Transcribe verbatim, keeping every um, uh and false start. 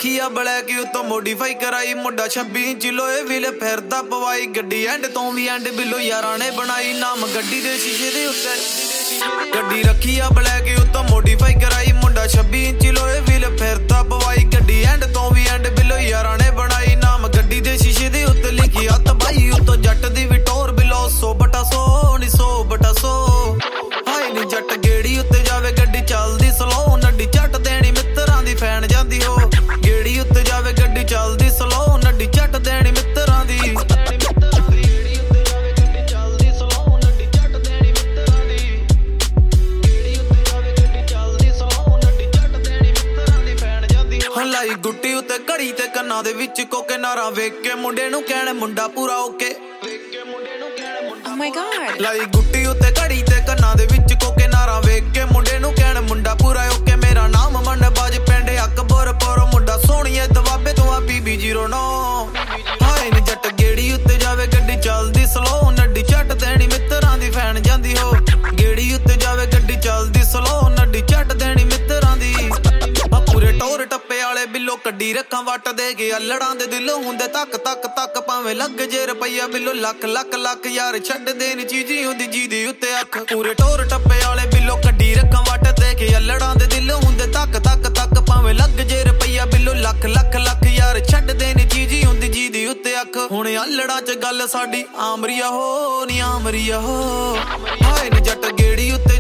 रखी आ ब्लैक उतो मोडिफाई कराई मुंडा छब्बी इंच लोए विले फिरदा पवाई गड्डी एंड तो भी एंड बिलो यारां ने बनाई नाम गड्डी दे शीशे दे उत्ते गड्डी रखी आ ब्लैक उतो मोडिफाई कराई मुंडा छब्बी इंच लोए विले फिरदा पवाई गड्डी एंड तो भी एंड बिलो यारां ने बनाई नाम गड्डी दे शीशे दे उत्ते लिखी हत्थ बाई उतो जट दी विटोर बिलो सौ बटा सौ नी सौ बटा सौ हाय नी जट गेड़ी उत्ते जावे गड्डी चलदी स्लो नड्डी झट देनी मित्तरां दी फैन जांदी हो गेड़ी उत्ते जावे गड्डी चलदी स्लो नड्डी झट देनी मित्तरां दी लाई गुट्टी उत्ते घड़ी ते कन्नां दे विच कोके नारा वेख के मुंडे नूं कहण मुंडा पूरा ओके Oh my god लाई गुट्टी उत्ते घड़ी ते कन्नां दे विच कोके नारा वेख के मुंडे नूं कहण मुंडा पूरा ओके मेरा नाम मंड बाज पिंड अकबरपुर मुंडा सोहणीए दवाबे तो आ पीबी ज़ीरो नौ हाय नी जट गेड़ी उत्ते जावे गड्डी चलदी स्लो नड्डी झट देनी मित्तरां दी फैन जांदी हो गेड़ी उत्ते जावे गड्डी चलदी स्लो नड्डी झट देनी मित्तरां दी पूरे टोर टप्पे वाले बिलो कड्डी रखा वट दे के अल्लड़ां दे दिलों हुंदे तक तक तक भावें लग जे रुपया बिलो लख लख लख यार छड्ड देन चीजी हुंदी जी दी उत्ते अख पूरे टोर टप्पे वाले बिलो कड्डी रखा वट दे के अल्लड़ां दे दिलों हुंदे तक तक तक भावें लग जे रुपया बिलो लख लख लख यार छड्ड देन चीजी हुंदी जी दी उत्ते अख हुण अल्लड़ां च गल साडी आमरिया हो नी आमरिया हो हाय नी जट गेड़ी उत्ते